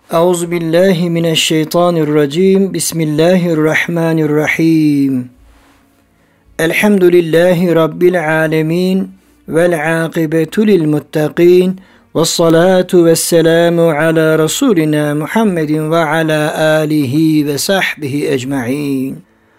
Euzubillahimineşşeytanirracim. Bismillahirrahmanirrahim. Elhamdülillahi Rabbil alemin. Vel akibetu lil muttaqin. Vessalatu vesselamu ala Resulina Muhammedin ve ala alihi ve sahbihi ecma'in.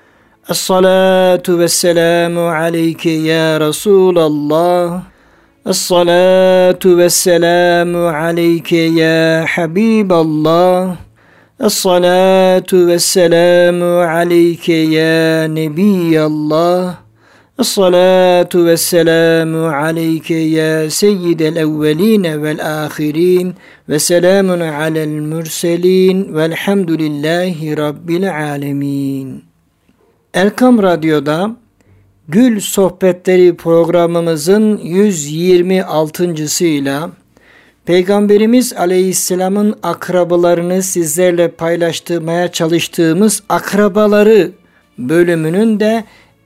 Essalatu vesselamu aleyke ya Resulallah. Essalatu vesselamu aleyke ya Habiballah. Essalatu vesselamu aleyke ya Nebiyallah. Essalatu vesselamu aleyke ya Seyyidel evveline vel ahirin. Ve selamun alel mürselin. Velhamdülillahi Rabbil alemin. Erkam Radyo'da Gül Sohbetleri programımızın 126.sıyla Peygamberimiz Aleyhisselam'ın akrabalarını sizlerle paylaştırmaya çalıştığımız akrabaları bölümünün de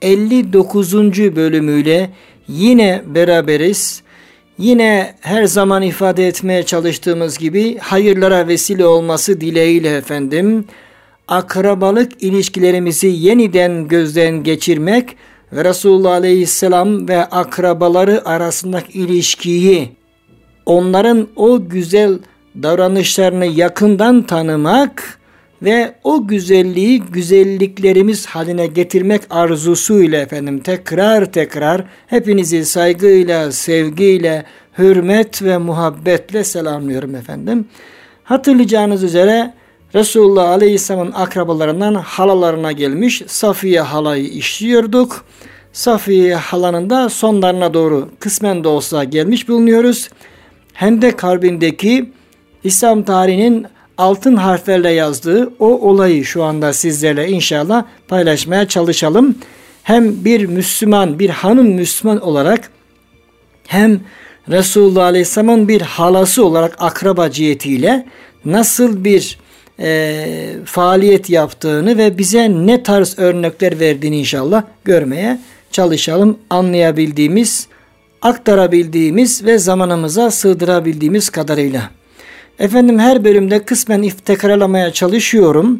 59. bölümüyle yine beraberiz. Yine her zaman ifade etmeye çalıştığımız gibi hayırlara vesile olması dileğiyle efendim. Akrabalık ilişkilerimizi yeniden gözden geçirmek ve Resulullah Aleyhisselam ve akrabaları arasındaki ilişkiyi, onların o güzel davranışlarını yakından tanımak ve o güzelliği güzelliklerimiz haline getirmek arzusuyla efendim tekrar hepinizi saygıyla, sevgiyle, hürmet ve muhabbetle selamlıyorum efendim. Hatırlayacağınız üzere Resulullah Aleyhisselam'ın akrabalarından halalarına gelmiş Safiye halayı işliyorduk. Safiye halanın da sonlarına doğru kısmen de olsa gelmiş bulunuyoruz. Hendek Harbi'ndeki İslam tarihinin altın harflerle yazdığı o olayı şu anda sizlerle inşallah paylaşmaya çalışalım. Hem bir Müslüman, bir hanım Müslüman olarak hem Resulullah Aleyhisselam'ın bir halası olarak akraba cihetiyle nasıl bir faaliyet yaptığını ve bize ne tarz örnekler verdiğini inşallah görmeye çalışalım. Anlayabildiğimiz, aktarabildiğimiz ve zamanımıza sığdırabildiğimiz kadarıyla. Efendim her bölümde kısmen tekrarlamaya çalışıyorum.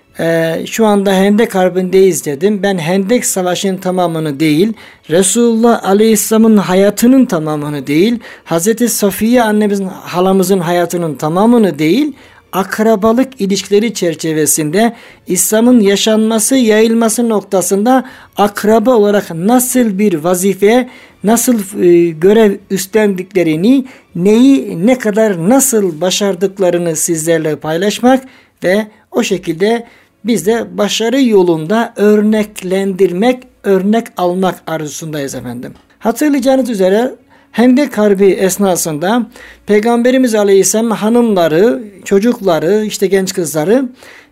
Şu anda Hendek Harbi'ndeyiz dedim. Ben Hendek Savaşı'nın tamamını değil, Resulullah Aleyhisselam'ın hayatının tamamını değil, Hazreti Safiye annemizin, halamızın hayatının tamamını değil, akrabalık ilişkileri çerçevesinde İslam'ın yaşanması, yayılması noktasında akraba olarak nasıl bir vazife, nasıl görev üstlendiklerini, neyi ne kadar nasıl başardıklarını sizlerle paylaşmak ve o şekilde biz de başarı yolunda örneklendirmek, örnek almak arzusundayız efendim. Hatırlayacağınız üzere Hendek Harbi esnasında Peygamberimiz Aleyhisselam hanımları, çocukları, işte genç kızları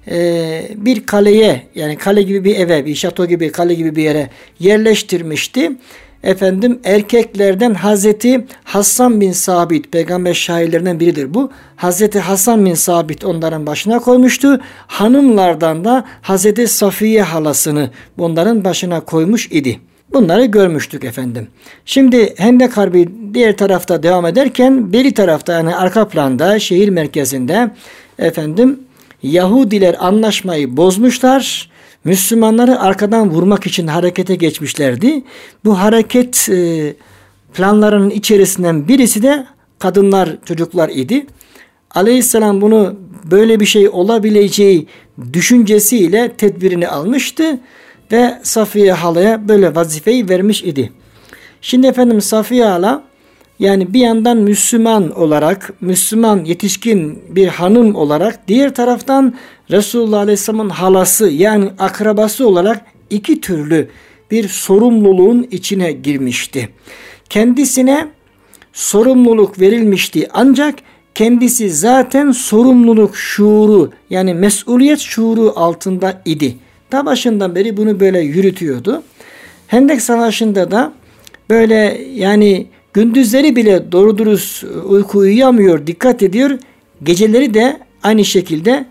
bir kaleye, yani kale gibi bir eve, bir şato gibi, kale gibi bir yere yerleştirmişti. Efendim erkeklerden Hazreti Hasan bin Sabit, peygamber şairlerinden biridir bu. Hazreti Hasan bin Sabit onların başına koymuştu. Hanımlardan da Hazreti Safiye halasını bunların başına koymuş idi. Bunları görmüştük efendim. Şimdi Hendek Harbi diğer tarafta devam ederken beri tarafta, yani arka planda, şehir merkezinde efendim Yahudiler anlaşmayı bozmuşlar. Müslümanları arkadan vurmak için harekete geçmişlerdi. Bu hareket planlarının içerisinden birisi de kadınlar, çocuklar idi. Aleyhisselam bunu böyle bir şey olabileceği düşüncesiyle tedbirini almıştı ve Safiye halaya böyle vazifeyi vermiş idi. Şimdi efendim Safiye hala, yani bir yandan Müslüman olarak, Müslüman yetişkin bir hanım olarak, diğer taraftan Resulullah Aleyhisselam'ın halası, yani akrabası olarak iki türlü bir sorumluluğun içine girmişti. Kendisine sorumluluk verilmişti ancak kendisi zaten sorumluluk şuuru, yani mesuliyet şuuru altında idi. Ta başından beri bunu böyle yürütüyordu. Hendek Savaşı'nda da böyle, yani gündüzleri bile doğru dürüst uyku uyuyamıyor, dikkat ediyor. Geceleri de aynı şekilde,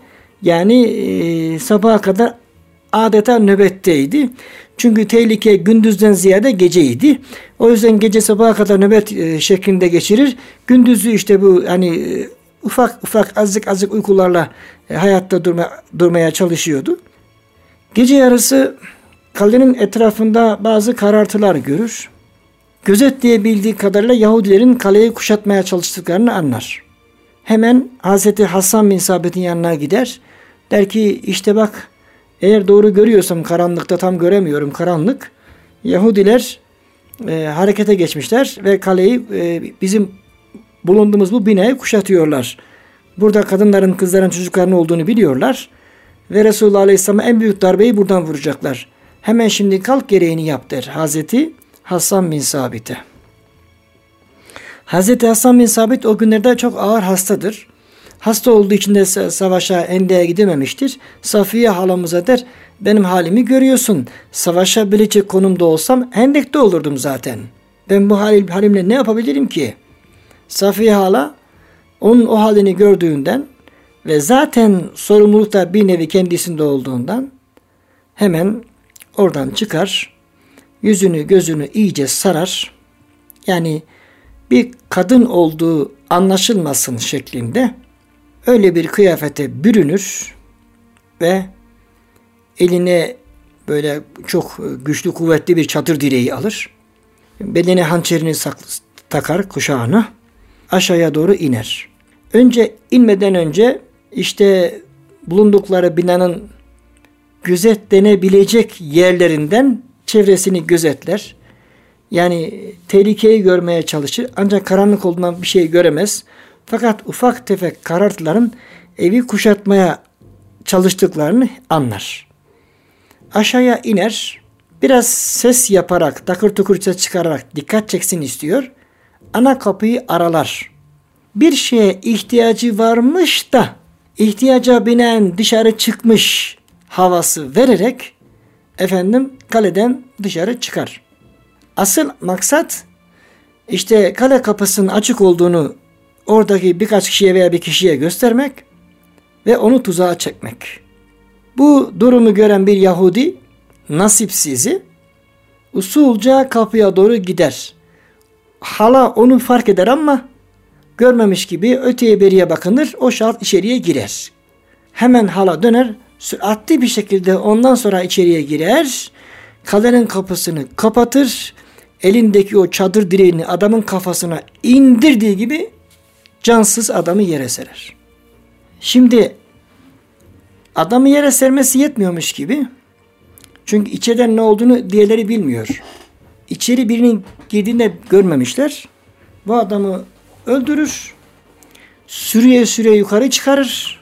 yani sabaha kadar adeta nöbetteydi. Çünkü tehlike gündüzden ziyade geceydi. O yüzden gece sabaha kadar nöbet şeklinde geçirir. Gündüzü işte bu hani ufak ufak azıcık uykularla hayatta durmaya çalışıyordu. Gece yarısı kalenin etrafında bazı karartılar görür. Gözetleyebildiği kadarıyla Yahudilerin kaleyi kuşatmaya çalıştıklarını anlar. Hemen Hazreti Hasan bin Sabit'in yanına gider. Der ki işte bak, eğer doğru görüyorsam karanlıkta, tam göremiyorum, karanlık. Yahudiler harekete geçmişler ve kaleyi bizim bulunduğumuz bu binayı kuşatıyorlar. Burada kadınların, kızların, çocukların olduğunu biliyorlar. Ve Resulullah Aleyhisselam'a en büyük darbeyi buradan vuracaklar. Hemen şimdi kalk, gereğini yap der Hazreti Hasan bin Sabit'e. Hazreti Hasan bin Sabit o günlerde çok ağır hastadır. Hasta olduğu için de savaşa, Hende'ye gidememiştir. Safiye halamıza der, benim halimi görüyorsun. Savaşabilecek konumda olsam Hendek'te olurdum zaten. Ben bu halimle ne yapabilirim ki? Safiye hala onun o halini gördüğünden ve zaten sorumluluk da bir nevi kendisinde olduğundan hemen oradan çıkar, yüzünü gözünü iyice sarar. Yani bir kadın olduğu anlaşılmasın şeklinde öyle bir kıyafete bürünür ve eline böyle çok güçlü, kuvvetli bir çadır direği alır. Beline hançerini takar kuşağına, aşağıya doğru iner. İnmeden önce işte bulundukları binanın gözetlenebilecek yerlerinden çevresini gözetler. Yani tehlikeyi görmeye çalışır. Ancak karanlık olduğundan bir şey göremez. Fakat ufak tefek karartıların evi kuşatmaya çalıştıklarını anlar. Aşağıya iner. Biraz ses yaparak, takır tukur ses çıkararak dikkat çeksin istiyor. Ana kapıyı aralar. Bir şeye ihtiyacı varmış da ihtiyaca binaen dışarı çıkmış havası vererek kaleden dışarı çıkar. Asıl maksat işte kale kapısının açık olduğunu oradaki birkaç kişiye veya bir kişiye göstermek ve onu tuzağa çekmek. Bu durumu gören bir Yahudi nasipsizi usulca kapıya doğru gider. Hala onu fark eder ama görmemiş gibi öteye beriye bakınır, o şahıs içeriye girer. Hemen hala döner, süratli bir şekilde ondan sonra içeriye girer, kalenin kapısını kapatır, elindeki o çadır direğini adamın kafasına indirdiği gibi cansız adamı yere serer. Şimdi adamı yere sermesi yetmiyormuş gibi, çünkü içeriden ne olduğunu diğerleri bilmiyor. İçeri birinin girdiğinde görmemişler. Bu adamı öldürür, sürüye yukarı çıkarır,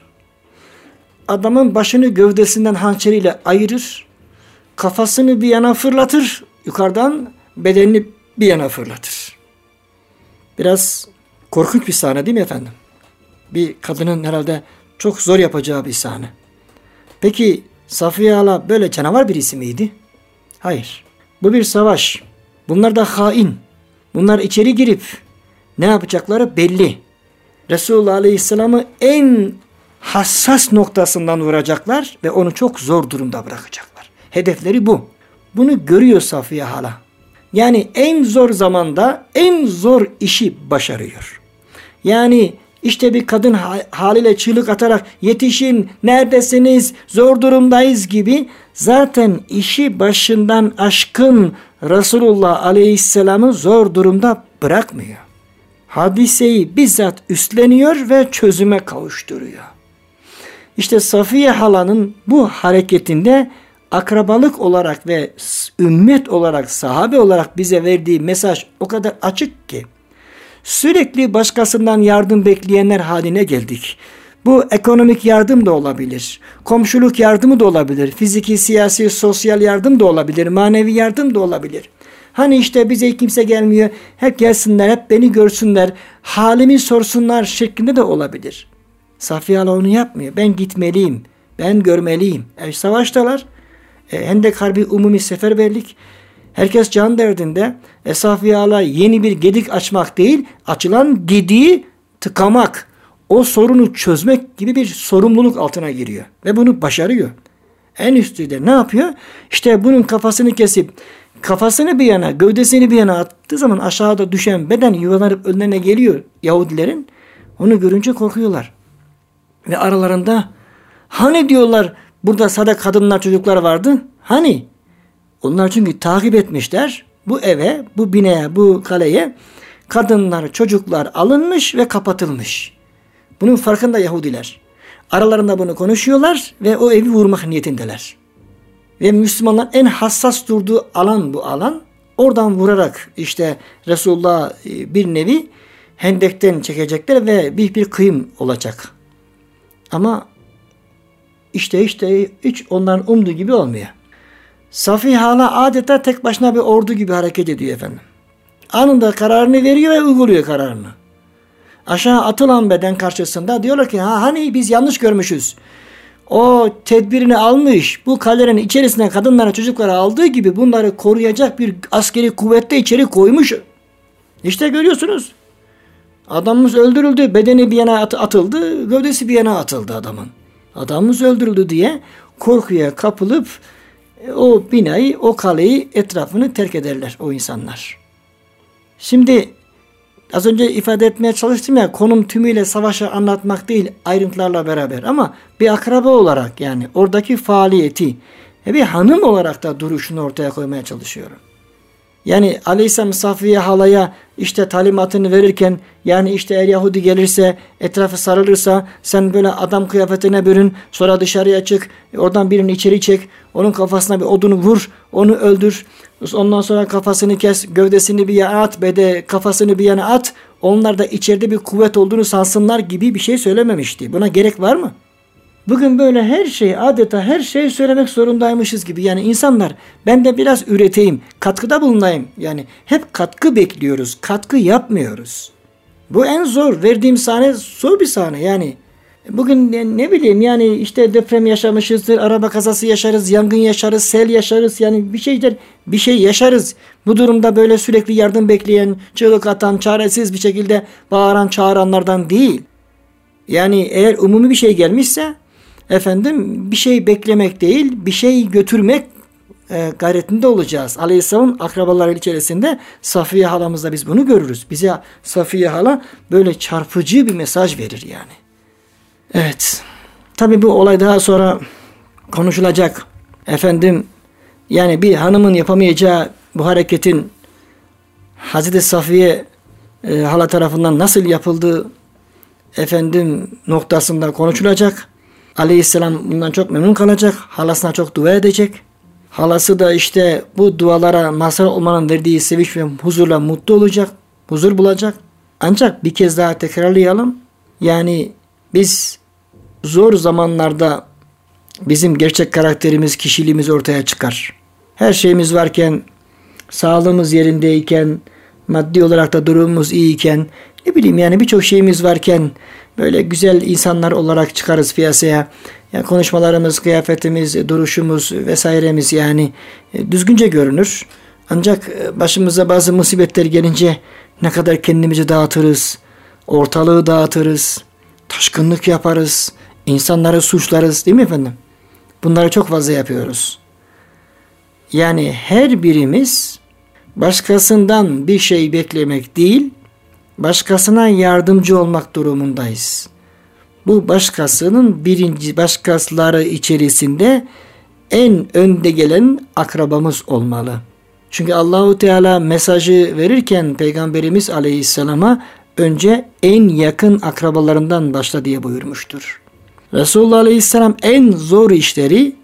adamın başını gövdesinden hançeriyle ayırır, kafasını bir yana fırlatır, yukarıdan bedenini bir yana fırlatır. Biraz korkunç bir sahne değil mi efendim? Bir kadının herhalde çok zor yapacağı bir sahne. Peki Safiye hala böyle canavar birisi miydi? Hayır. Bu bir savaş. Bunlar da hain. Bunlar içeri girip ne yapacakları belli. Resulullah Aleyhisselam'ı en hassas noktasından vuracaklar ve onu çok zor durumda bırakacaklar. Hedefleri bu. Bunu görüyor Safiye hala. Yani en zor zamanda en zor işi başarıyor. Yani işte bir kadın haliyle çığlık atarak yetişin, neredesiniz, zor durumdayız gibi zaten işi başından aşkın Resulullah Aleyhisselam'ı zor durumda bırakmıyor. Hadiseyi bizzat üstleniyor ve çözüme kavuşturuyor. İşte Safiye halanın bu hareketinde akrabalık olarak ve ümmet olarak, sahabe olarak bize verdiği mesaj o kadar açık ki sürekli başkasından yardım bekleyenler haline geldik. Bu ekonomik yardım da olabilir, komşuluk yardımı da olabilir, fiziki, siyasi, sosyal yardım da olabilir, manevi yardım da olabilir. Hani işte bize kimse gelmiyor, hep gelsinler, hep beni görsünler, halimi sorsunlar şeklinde de olabilir. Safiye hala onu yapmıyor. Ben gitmeliyim, ben görmeliyim. Savaştalar. Hendek Harbi umumi seferberlik. Herkes can derdinde. Safiye hala yeni bir gedik açmak değil, açılan gediği tıkamak, o sorunu çözmek gibi bir sorumluluk altına giriyor. Ve bunu başarıyor. En üstü de ne yapıyor? İşte bunun kafasını kesip, kafasını bir yana, gövdesini bir yana attığı zaman aşağıda düşen beden yuvalanıp önlerine geliyor Yahudilerin. Onu görünce korkuyorlar. Ve aralarında hani diyorlar burada sadece kadınlar çocuklar vardı. Hani? Onlar çünkü takip etmişler. Bu eve, bu binaya, bu kaleye kadınlar, çocuklar alınmış ve kapatılmış. Bunun farkında Yahudiler. Aralarında bunu konuşuyorlar ve o evi vurmak niyetindeler. Ve Müslümanlar en hassas durduğu alan bu alan. Oradan vurarak işte Resulullah bir nevi hendekten çekecekler ve bir kıyım olacak. Ama işte hiç onların umduğu gibi olmuyor. Safiye hala adeta tek başına bir ordu gibi hareket ediyor efendim. Anında kararını veriyor ve uyguluyor kararını. Aşağı atılan beden karşısında diyorlar ki hani biz yanlış görmüşüz. O tedbirini almış, bu kalenin içerisine kadınlara çocuklara aldığı gibi bunları koruyacak bir askeri kuvvette içeri koymuş. İşte görüyorsunuz. Adamımız öldürüldü, bedeni bir yana atıldı, gövdesi bir yana atıldı adamın. Adamımız öldürüldü diye korkuya kapılıp o binayı, o kaleyi, etrafını terk ederler o insanlar. Şimdi az önce ifade etmeye çalıştım ya, konum tümüyle savaşı anlatmak değil, ayrıntılarla beraber, ama bir akraba olarak yani oradaki faaliyeti bir hanım olarak da duruşunu ortaya koymaya çalışıyorum. Yani Aleyhisselam Safiye halaya işte talimatını verirken, yani işte eğer Yahudi gelirse, etrafı sarılırsa sen böyle adam kıyafetine bürün, sonra dışarıya çık, oradan birini içeri çek, onun kafasına bir odunu vur, onu öldür, ondan sonra kafasını kes, gövdesini bir yana at, kafasını bir yana at, onlar da içeride bir kuvvet olduğunu sansınlar gibi bir şey söylememişti. Buna gerek var mı? Bugün böyle her şey, adeta her şeyi söylemek zorundaymışız gibi. Yani insanlar, ben de biraz üreteyim, katkıda bulunayım. Yani hep katkı bekliyoruz, katkı yapmıyoruz. Bu en zor, verdiğim sahne zor bir sahne yani. Bugün ne bileyim yani işte deprem yaşamışızdır, araba kazası yaşarız, yangın yaşarız, sel yaşarız, yani bir şey yaşarız. Bu durumda böyle sürekli yardım bekleyen, çığlık atan, çaresiz bir şekilde bağıran, çağıranlardan değil. Yani eğer umumi bir şey gelmişse efendim bir şey beklemek değil, bir şey götürmek gayretinde olacağız. Aleyhisselam'ın akrabaları içerisinde Safiye halamızda biz bunu görürüz. Bize Safiye hala böyle çarpıcı bir mesaj verir yani. Evet. Tabii bu olay daha sonra konuşulacak. Efendim yani bir hanımın yapamayacağı bu hareketin Hazreti Safiye hala tarafından nasıl yapıldığı noktasında konuşulacak. Aleyhisselam bundan çok memnun kalacak. Halasına çok dua edecek. Halası da işte bu dualara mazhar olmanın verdiği sevinç ve huzurla mutlu olacak. Huzur bulacak. Ancak bir kez daha tekrarlayalım. Yani biz zor zamanlarda bizim gerçek karakterimiz, kişiliğimiz ortaya çıkar. Her şeyimiz varken, sağlığımız yerindeyken, maddi olarak da durumumuz iyiyken, ne bileyim yani birçok şeyimiz varken böyle güzel insanlar olarak çıkarız piyasaya. Yani konuşmalarımız, kıyafetimiz, duruşumuz vesairemiz yani düzgünce görünür. Ancak başımıza bazı musibetler gelince ne kadar kendimizi dağıtırız, ortalığı dağıtırız, taşkınlık yaparız, insanları suçlarız, değil mi efendim? Bunları çok fazla yapıyoruz. Yani her birimiz başkasından bir şey beklemek değil, başkasına yardımcı olmak durumundayız. Bu başkaları içerisinde en önde gelen akrabamız olmalı. Çünkü Allahu Teala mesajı verirken Peygamberimiz Aleyhisselam'a önce en yakın akrabalarından başla diye buyurmuştur. Resulullah Aleyhisselam en zor işleri,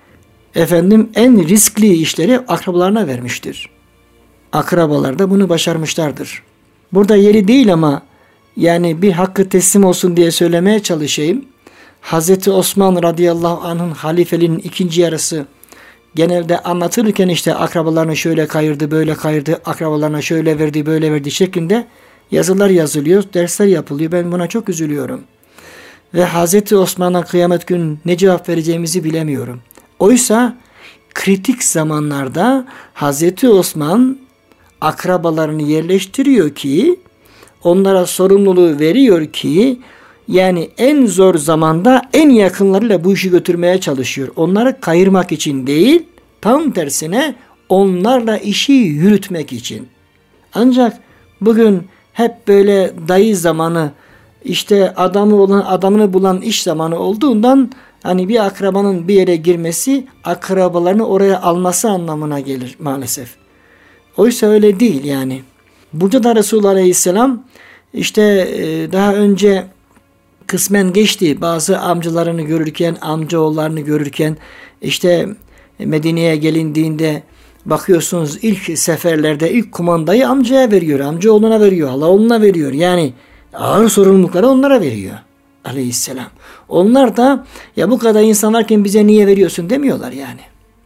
en riskli işleri akrabalarına vermiştir. Akrabalar da bunu başarmışlardır. Burada yeri değil ama yani bir hakkı teslim olsun diye söylemeye çalışayım. Hazreti Osman radıyallahu anh'ın halifeliğinin ikinci yarısı genelde anlatılırken işte akrabalarını şöyle kayırdı, böyle kayırdı, akrabalarına şöyle verdi, böyle verdi şeklinde yazılar yazılıyor, dersler yapılıyor. Ben buna çok üzülüyorum. Ve Hazreti Osman'a kıyamet günü ne cevap vereceğimizi bilemiyorum. Oysa kritik zamanlarda Hazreti Osman akrabalarını yerleştiriyor ki, onlara sorumluluğu veriyor ki, yani en zor zamanda en yakınlarıyla bu işi götürmeye çalışıyor. Onları kayırmak için değil, tam tersine onlarla işi yürütmek için. Ancak bugün hep böyle dayı zamanı işte adamını bulan iş zamanı olduğundan hani bir akrabanın bir yere girmesi akrabalarını oraya alması anlamına gelir maalesef. Oysa öyle değil yani. Burada da Resulullah Aleyhisselam işte daha önce kısmen geçti. Bazı amcalarını görürken, amcaoğullarını görürken işte Medine'ye gelindiğinde bakıyorsunuz ilk seferlerde ilk kumandayı amcaya veriyor, amcaoğluna veriyor, halaoğluna veriyor. Yani ağır sorumlulukları onlara veriyor Aleyhisselam. Onlar da ya bu kadar insan varken bize niye veriyorsun demiyorlar yani.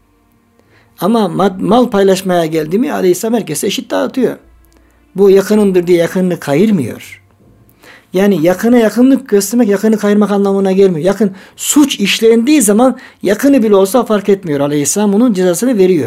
Ama mal paylaşmaya geldi mi Aleyhisselam herkese eşit dağıtıyor. Bu yakınımdır diye yakınını kayırmıyor. Yani yakına yakınlık göstermek yakını kayırmak anlamına gelmiyor. Yakın suç işlendiği zaman yakını bile olsa fark etmiyor. Aleyhisselam onun cezasını veriyor.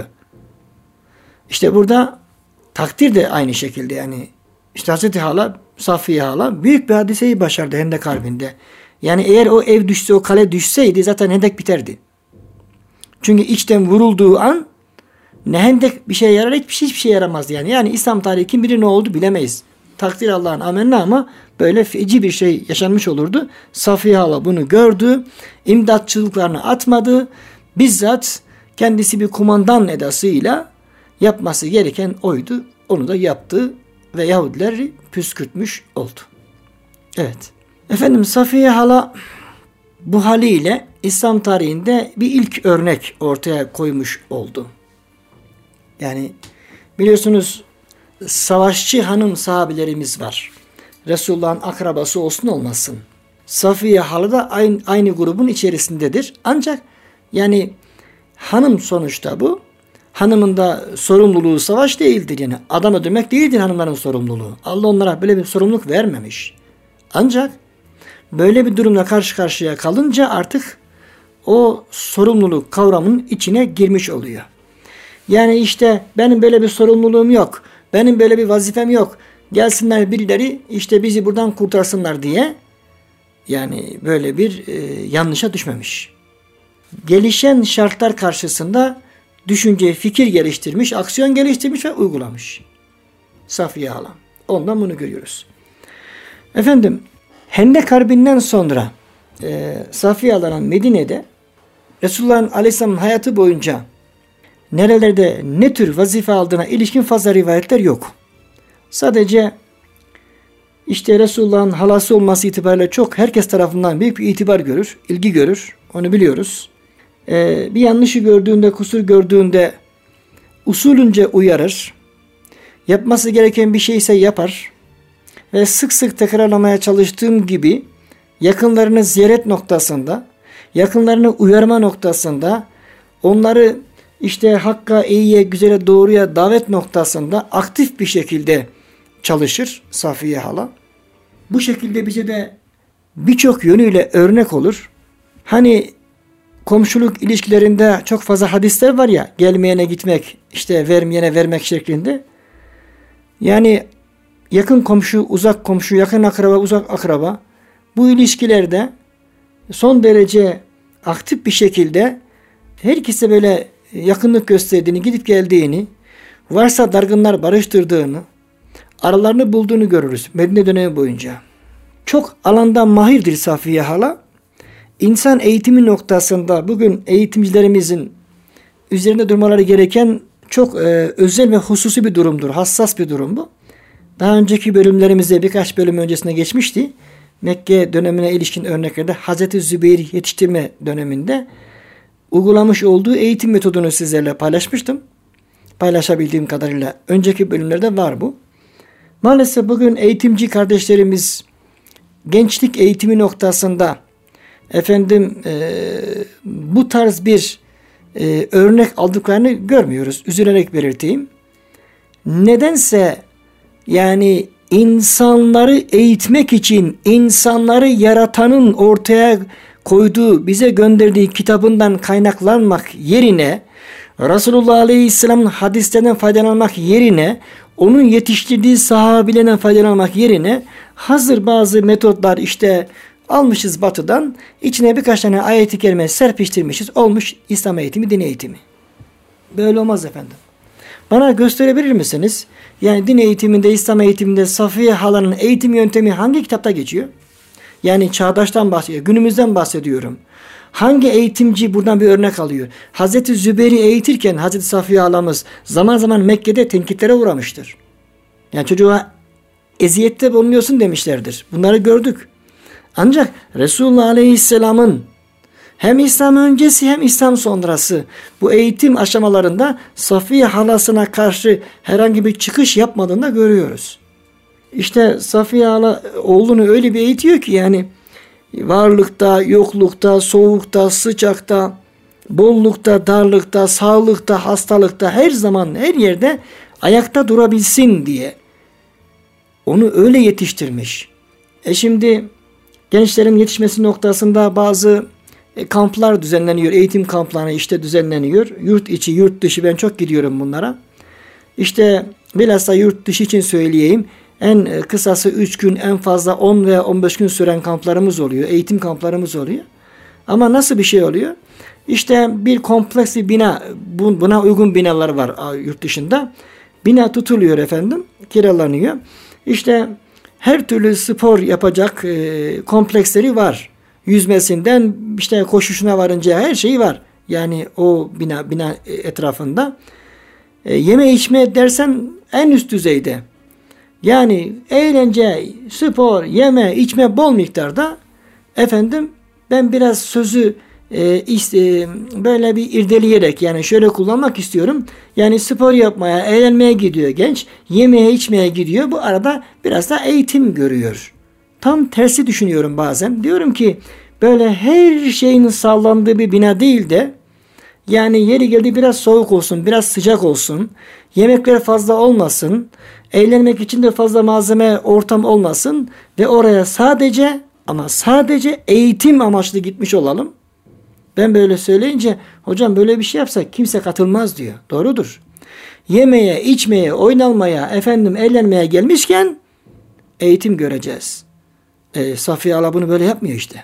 İşte burada takdir de aynı şekilde yani. İşte Hazreti Hala, Safiye Hala büyük bir hadiseyi başardı Hendek Harbi'nde. Yani eğer o ev düşse, o kale düşseydi zaten Hendek biterdi. Çünkü içten vurulduğu an ne Hendek bir şey yarar, hiçbir şey yaramazdı yani. Yani İslam tarihi kim bilir ne oldu bilemeyiz. Takdir Allah'ın amenna ama böyle feci bir şey yaşanmış olurdu. Safiye Hala bunu gördü. İmdatçılıklarını atmadı. Bizzat kendisi bir kumandan edasıyla yapması gereken oydu. Onu da yaptı ve Yahudileri püskürtmüş oldu. Evet. Efendim Safiye Hala bu haliyle İslam tarihinde bir ilk örnek ortaya koymuş oldu. Yani biliyorsunuz savaşçı hanım sahabilerimiz var. Resulullah'ın akrabası olsun olmasın. Safiye Hala da aynı grubun içerisindedir. Ancak yani hanım sonuçta bu. Hanımın da sorumluluğu savaş değildir. Yani adam öldürmek değildir hanımların sorumluluğu. Allah onlara böyle bir sorumluluk vermemiş. Ancak böyle bir durumla karşı karşıya kalınca artık o sorumluluk kavramının içine girmiş oluyor. Yani işte benim böyle bir sorumluluğum yok. Benim böyle bir vazifem yok. Gelsinler birileri işte bizi buradan kurtarsınlar diye yani böyle bir yanlışa düşmemiş. Gelişen şartlar karşısında düşünce, fikir geliştirmiş, aksiyon geliştirmiş ve uygulamış. Safiye Hala. Ondan bunu görüyoruz. Efendim Hendek Harbi'nden sonra Safiye Hala'nın Medine'de Resulullah'ın Aleyhisselam'ın hayatı boyunca nerelerde ne tür vazife aldığına ilişkin fazla rivayetler yok. Sadece işte Resulullah'ın halası olması itibariyle çok herkes tarafından büyük bir itibar görür, ilgi görür. Onu biliyoruz. Bir yanlışı gördüğünde, kusur gördüğünde usulünce uyarır. Yapması gereken bir şeyse yapar. Ve sık sık tekrarlamaya çalıştığım gibi yakınlarını ziyaret noktasında, yakınlarını uyarma noktasında, onları işte hakka, iyiye, güzele, doğruya davet noktasında aktif bir şekilde çalışır Safiye Hala. Bu şekilde bize de birçok yönüyle örnek olur. Hani komşuluk ilişkilerinde çok fazla hadisler var ya, gelmeyene gitmek, işte vermeyene vermek şeklinde. Yani yakın komşu, uzak komşu, yakın akraba, uzak akraba bu ilişkilerde son derece aktif bir şekilde herkese böyle yakınlık gösterdiğini, gidip geldiğini, varsa dargınlar barıştırdığını, aralarını bulduğunu görürüz Medine dönemi boyunca. Çok alanda mahirdir Safiye Hala. İnsan eğitimi noktasında bugün eğitimcilerimizin üzerinde durmaları gereken çok özel ve hususi bir durumdur. Hassas bir durum bu. Daha önceki bölümlerimizde birkaç bölüm öncesine geçmişti. Mekke dönemine ilişkin örneklerde Hazreti Zübeyir yetiştirme döneminde uygulamış olduğu eğitim metodunu sizlerle paylaşmıştım. Paylaşabildiğim kadarıyla önceki bölümlerde var bu. Maalesef bugün eğitimci kardeşlerimiz gençlik eğitimi noktasında bu tarz bir örnek aldıklarını görmüyoruz. Üzülerek belirteyim. Nedense yani insanları eğitmek için insanları yaratanın ortaya koyduğu, bize gönderdiği kitabından kaynaklanmak yerine Resulullah Aleyhisselam'ın hadislerinden faydalanmak yerine onun yetiştirdiği sahabilerden faydalanmak yerine hazır bazı metotlar işte almışız batıdan, içine birkaç tane ayet-i kerime serpiştirmişiz, olmuş İslam eğitimi, din eğitimi. Böyle olmaz efendim. Bana gösterebilir misiniz? Yani din eğitiminde, İslam eğitiminde Safiye Hala'nın eğitim yöntemi hangi kitapta geçiyor? Yani çağdaştan bahsediyor. Günümüzden bahsediyorum. Hangi eğitimci buradan bir örnek alıyor? Hazreti Zübeyir'i eğitirken Hazreti Safiye halamız zaman zaman Mekke'de tenkitlere uğramıştır. Yani çocuğa eziyette bulunuyorsun demişlerdir. Bunları gördük. Ancak Resulullah Aleyhisselam'ın hem İslam öncesi hem İslam sonrası bu eğitim aşamalarında Safiye halasına karşı herhangi bir çıkış yapmadığını da görüyoruz. İşte Safiye hala oğlunu öyle bir eğitiyor ki yani varlıkta, yoklukta, soğukta, sıcakta, bollukta, darlıkta, sağlıkta, hastalıkta her zaman her yerde ayakta durabilsin diye onu öyle yetiştirmiş. Şimdi gençlerin yetişmesi noktasında bazı kamplar düzenleniyor. Eğitim kampları işte düzenleniyor. Yurt içi, yurt dışı ben çok gidiyorum bunlara. İşte bilhassa yurt dışı için söyleyeyim. En kısası 3 gün, en fazla 10 veya 15 gün süren kamplarımız oluyor. Eğitim kamplarımız oluyor. Ama nasıl bir şey oluyor? İşte bir kompleks bir bina, buna uygun binalar var yurt dışında. Bina tutuluyor efendim, kiralanıyor. İşte her türlü spor yapacak kompleksleri var. Yüzmesinden işte koşuşuna varınca her şeyi var. Yani o bina etrafında. Yeme içme dersen en üst düzeyde. Yani eğlence, spor, yeme, içme bol miktarda. Efendim ben biraz sözü böyle bir irdeleyerek yani şöyle kullanmak istiyorum. Yani spor yapmaya, eğlenmeye gidiyor genç. Yemeye, içmeye gidiyor. Bu arada biraz da eğitim görüyor. Tam tersi düşünüyorum bazen. Diyorum ki böyle her şeyin sağlandığı bir bina değil de yani yeri geldi biraz soğuk olsun, biraz sıcak olsun. Yemekler fazla olmasın. Eğlenmek için de fazla malzeme, ortam olmasın. Ve oraya sadece ama sadece eğitim amaçlı gitmiş olalım. Ben böyle söyleyince hocam böyle bir şey yapsak kimse katılmaz diyor. Doğrudur. Yemeye, içmeye, oynamaya, eğlenmeye gelmişken eğitim göreceğiz. Safiye hala bunu böyle yapmıyor işte.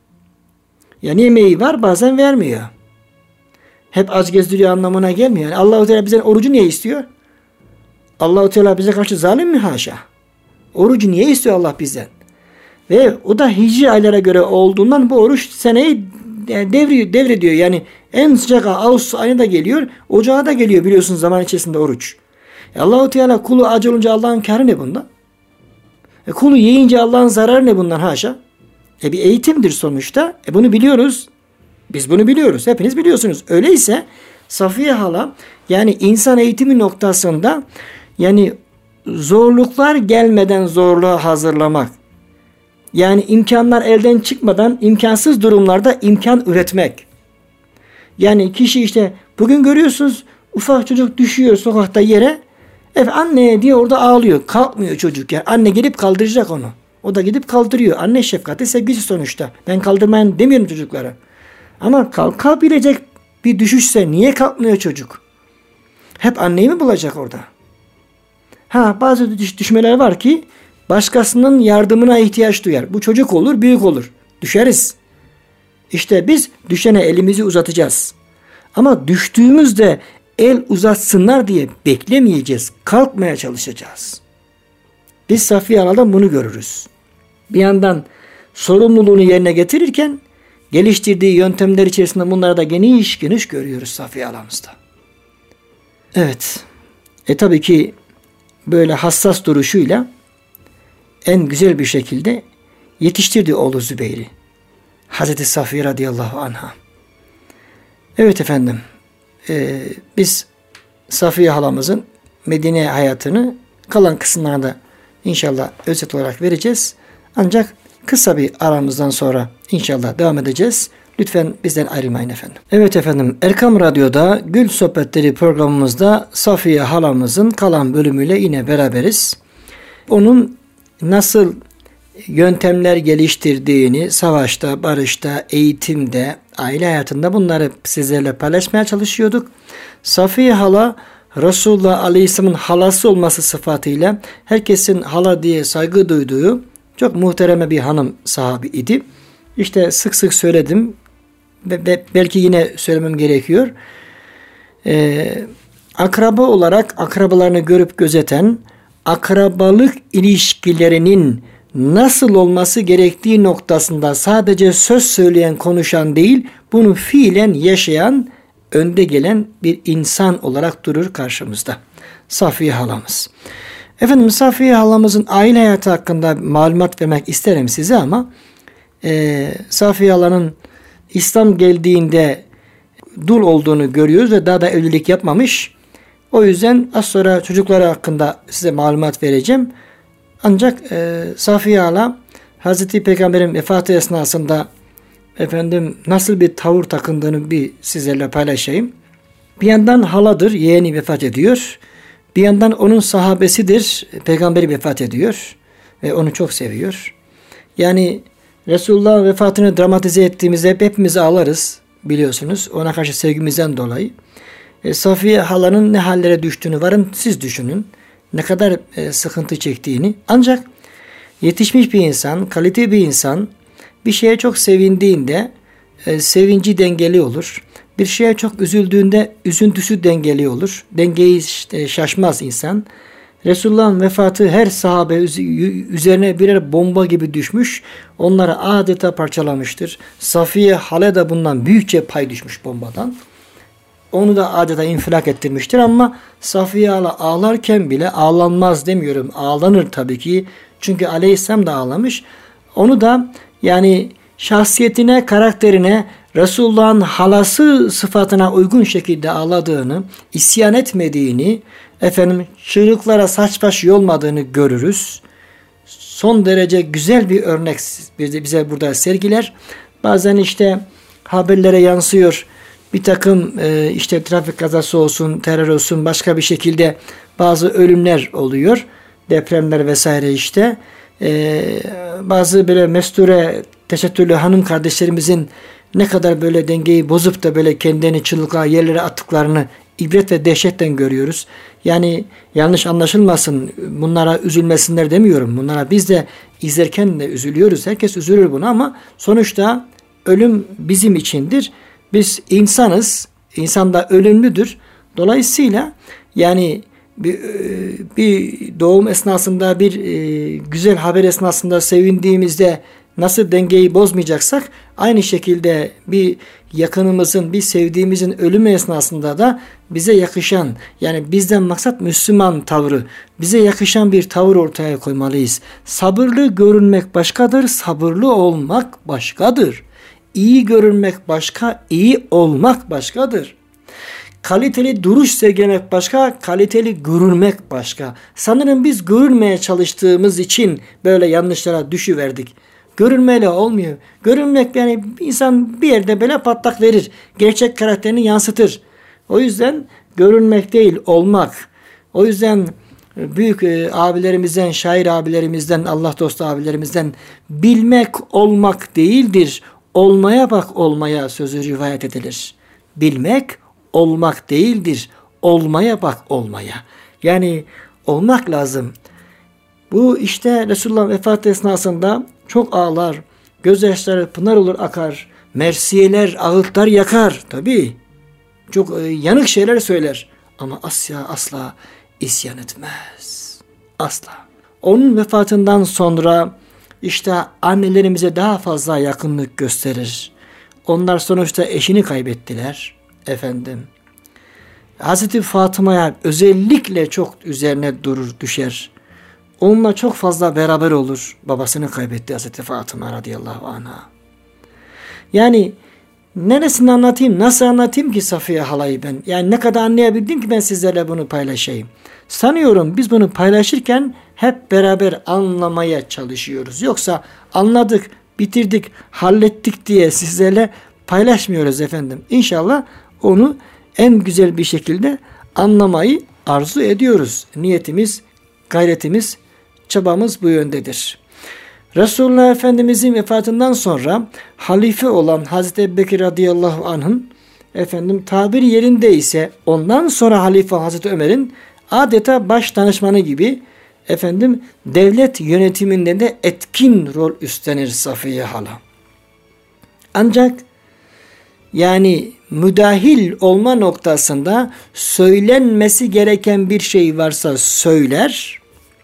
Yani yemeği var bazen vermiyor. Hep aç gezdiriyor anlamına gelmiyor. Yani Allah-u Teala bizden orucu niye istiyor? Allah-u Teala bize karşı zalim mi haşa? Orucu niye istiyor Allah bizden? Ve o da hicri aylara göre olduğundan bu oruç seneyi devrediyor. Yani en sıcak Ağustos ayına da geliyor. Ocağa da geliyor biliyorsunuz zaman içerisinde oruç. Allah-u Teala kulu aç olunca Allah'ın kârı ne bundan? Kulu yiyince Allah'ın zararı ne bundan haşa? Bir eğitimdir sonuçta. Bunu biliyoruz. Biz bunu biliyoruz. Hepiniz biliyorsunuz. Öyleyse Safiye hala yani insan eğitimi noktasında yani zorluklar gelmeden zorluğa hazırlamak. Yani imkanlar elden çıkmadan imkansız durumlarda imkan üretmek. Yani kişi işte bugün görüyorsunuz ufak çocuk düşüyor sokakta yere. Anne diye orada ağlıyor. Kalkmıyor çocuk ya. Anne gidip kaldıracak onu. O da gidip kaldırıyor. Anne şefkati sevgisi sonuçta. Ben kaldırmayın demiyorum çocuklara. Ama kalkabilecek bir düşüşse niye kalkmıyor çocuk? Hep anneyi mi bulacak orada? Bazı düşmeler var ki başkasının yardımına ihtiyaç duyar. Bu çocuk olur, büyük olur. Düşeriz. İşte biz düşene elimizi uzatacağız. Ama düştüğümüzde el uzatsınlar diye beklemeyeceğiz. Kalkmaya çalışacağız. Biz Safiye Hala'dan bunu görürüz. Bir yandan sorumluluğunu yerine getirirken geliştirdiği yöntemler içerisinde bunları da geniş geniş görüyoruz Safiye Hala'mızda. Evet. Tabii ki böyle hassas duruşuyla en güzel bir şekilde yetiştirdi oğlu Zübeyir'i. Hazreti Safiye radıyallahu anha. Evet efendim. Biz Safiye halamızın Medine hayatını kalan kısımlarda inşallah özet olarak vereceğiz. Ancak kısa bir aramızdan sonra inşallah devam edeceğiz. Lütfen bizden ayrılmayın efendim. Evet efendim, Erkam Radyo'da Gül Sohbetleri programımızda Safiye halamızın kalan bölümüyle yine beraberiz. Onun nasıl yöntemler geliştirdiğini savaşta, barışta, eğitimde, aile hayatında bunları sizlerle paylaşmaya çalışıyorduk. Safiye hala Resulullah Aleyhisselam'ın halası olması sıfatıyla herkesin hala diye saygı duyduğu çok muhtereme bir hanım sahabi idi. İşte sık sık söyledim ve belki yine söylemem gerekiyor. Akraba olarak akrabalarını görüp gözeten, akrabalık ilişkilerinin nasıl olması gerektiği noktasında sadece söz söyleyen, konuşan değil, bunu fiilen yaşayan, önde gelen bir insan olarak durur karşımızda. Safiye halamız. Efendim, Safiye halamızın aile hayatı hakkında malumat vermek isterim size ama Safiye halanın İslam geldiğinde dul olduğunu görüyoruz ve daha da evlilik yapmamış. O yüzden az sonra çocukları hakkında size malumat vereceğim. Ancak Safiye hala Hazreti Peygamber'in vefatı esnasında nasıl bir tavır takındığını bir sizlerle paylaşayım. Bir yandan haladır, yeğeni vefat ediyor. Bir yandan onun sahabesidir, peygamberi vefat ediyor ve onu çok seviyor. Yani Resulullah'ın vefatını dramatize ettiğimizde hepimiz ağlarız, biliyorsunuz, ona karşı sevgimizden dolayı. Safiye halanın ne hallere düştüğünü varın siz düşünün. Ne kadar sıkıntı çektiğini. Ancak yetişmiş bir insan, kalite bir insan bir şeye çok sevindiğinde sevinci dengeli olur. Bir şeye çok üzüldüğünde üzüntüsü dengeli olur. Dengeyi şaşmaz insan. Resulullah'ın vefatı her sahabe üzerine birer bomba gibi düşmüş. Onları adeta parçalamıştır. Safiye hale de bundan büyükçe pay düşmüş bombadan. Onu da adeta infilak ettirmiştir ama Safiye hala ağlarken bile, ağlanmaz demiyorum, ağlanır tabii ki. Çünkü Aleyhisselam da ağlamış. Onu da yani şahsiyetine, karakterine, Resulullah'ın halası sıfatına uygun şekilde ağladığını, isyan etmediğini, çığlıklara saç baş yolmadığını görürüz. Son derece güzel bir örnek bize burada sergiler. Bazen haberlere yansıyor. Bir takım trafik kazası olsun, terör olsun, başka bir şekilde bazı ölümler oluyor. Depremler vesaire bazı böyle mesture, tesettürlü hanım kardeşlerimizin ne kadar böyle dengeyi bozup da böyle kendilerini çığlıkla yerlere attıklarını ibret ve dehşetten görüyoruz. Yani yanlış anlaşılmasın, bunlara üzülmesinler demiyorum. Bunlara biz de izlerken de üzülüyoruz. Herkes üzülür buna ama sonuçta ölüm bizim içindir. Biz insanız. İnsan da ölümlüdür. Dolayısıyla yani bir doğum esnasında, bir güzel haber esnasında sevindiğimizde nasıl dengeyi bozmayacaksak, aynı şekilde bir yakınımızın, bir sevdiğimizin ölümü esnasında da bize yakışan, yani bizden maksat Müslüman tavrı, bize yakışan bir tavır ortaya koymalıyız. Sabırlı görünmek başkadır, sabırlı olmak başkadır. İyi görünmek başka, iyi olmak başkadır. Kaliteli duruş sergilemek başka, kaliteli görünmek başka. Sanırım biz görünmeye çalıştığımız için böyle yanlışlara düşüverdik. Görünmeyle olmuyor. Görünmek yani insan bir yerde böyle patlak verir. Gerçek karakterini yansıtır. O yüzden görünmek değil, olmak. O yüzden büyük abilerimizden, şair abilerimizden, Allah dostu abilerimizden bilmek olmak değildir. Olmaya bak olmaya sözü rivayet edilir. Bilmek olmak değildir. Olmaya bak olmaya. Yani olmak lazım. Bu Resulullah vefat esnasında çok ağlar. Gözyaşları pınar olur akar. Mersiyeler, ağıtlar yakar. Tabii. Çok yanık şeyler söyler. Ama asla isyan etmez. Asla. Onun vefatından sonra annelerimize daha fazla yakınlık gösterir. Onlar sonuçta eşini kaybettiler. Hazreti Fatıma'ya özellikle çok üzerine düşer. Onunla çok fazla beraber olur. Babasını kaybetti Hazreti Fatıma radıyallahu anha. Yani neresini anlatayım, nasıl anlatayım ki Safiye halayı ben? Yani ne kadar anlayabildim ki ben sizlerle bunu paylaşayım. Sanıyorum biz bunu paylaşırken hep beraber anlamaya çalışıyoruz. Yoksa anladık, bitirdik, hallettik diye sizlerle paylaşmıyoruz İnşallah onu en güzel bir şekilde anlamayı arzu ediyoruz. Niyetimiz, gayretimiz, çabamız bu yöndedir. Resulullah Efendimizin vefatından sonra halife olan Hazreti Ebubekir radıyallahu anh'ın tabiri yerinde ise ondan sonra halife Hazreti Ömer'in adeta baş danışmanı gibi devlet yönetiminde de etkin rol üstlenir Safiye hala. Ancak yani müdahil olma noktasında söylenmesi gereken bir şey varsa söyler.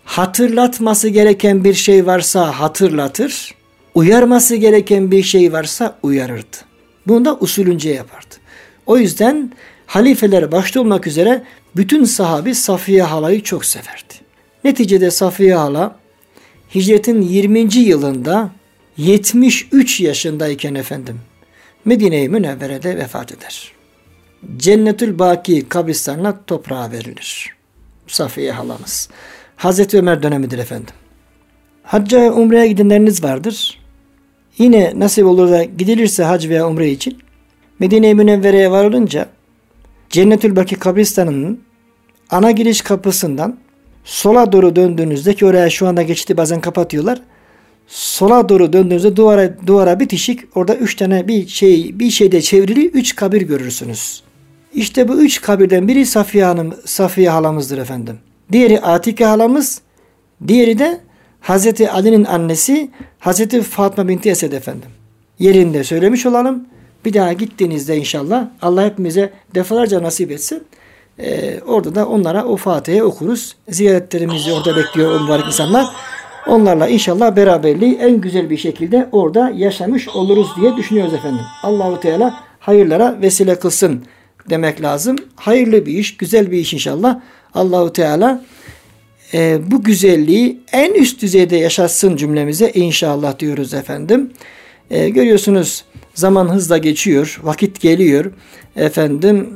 hatırlatması gereken bir şey varsa hatırlatır, uyarması gereken bir şey varsa uyarırdı. Bunu da usulünce yapardı. O yüzden halifeler başta olmak üzere bütün sahabi Safiye halayı çok severdi. Neticede Safiye hala hicretin 20. yılında 73 yaşındayken efendim Medine-i Münevvere'de vefat eder. Cennetül Baki kabristanına toprağa verilir. Safiye halamız. Hazreti Ömer dönemidir efendim. Hacca umreye gidenleriniz vardır. Yine nasip olur da gidilirse hac veya umre için Medine-i Münevvere'ye varılınca Cennetül Baki kabristanının ana giriş kapısından sola doğru döndüğünüzde, ki oraya şu anda geçiti bazen kapatıyorlar. Sola doğru döndüğünüzde duvara bitişik, orada 3 tane bir şeyde çevrili 3 kabir görürsünüz. İşte bu 3 kabirden biri Safiye halamızdır efendim. Diğeri Atike halamız, diğeri de Hazreti Ali'nin annesi Hazreti Fatma binti Esed efendim. Yerinde söylemiş olalım. Bir daha gittiğinizde inşallah Allah hepimize defalarca nasip etsin. Orada da onlara o Fatiha'yı okuruz. Ziyaretlerimizi orada bekliyor o mübarek insanlar. Onlarla inşallah beraberliği en güzel bir şekilde orada yaşamış oluruz diye düşünüyoruz efendim. Allahu Teala hayırlara vesile kılsın demek lazım. Hayırlı bir iş, güzel bir iş inşallah. Allahu Teala bu güzelliği en üst düzeyde yaşatsın cümlemize inşallah diyoruz efendim. Görüyorsunuz zaman hızla geçiyor, vakit geliyor. Efendim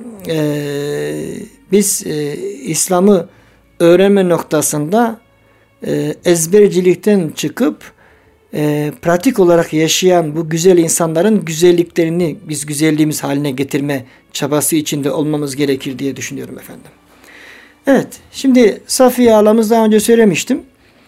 biz İslam'ı öğrenme noktasında ezbercilikten çıkıp pratik olarak yaşayan bu güzel insanların güzelliklerini biz güzelliğimiz haline getirme çabası içinde olmamız gerekir diye düşünüyorum efendim. Evet, şimdi Safiye halamız daha önce söylemiştim.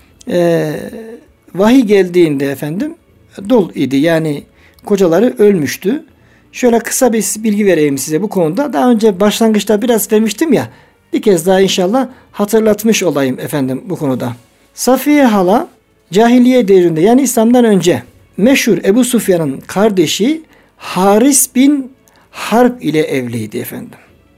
Vahiy geldiğinde efendim dul idi, yani kocaları ölmüştü. Şöyle kısa bir bilgi vereyim size bu konuda. Daha önce başlangıçta biraz vermiştim ya, bir kez daha inşallah hatırlatmış olayım efendim bu konuda. Safiye hala cahiliye devrinde, yani İslam'dan önce meşhur Ebu Sufyan'ın kardeşi Haris bin Harb ile evliydi efendim.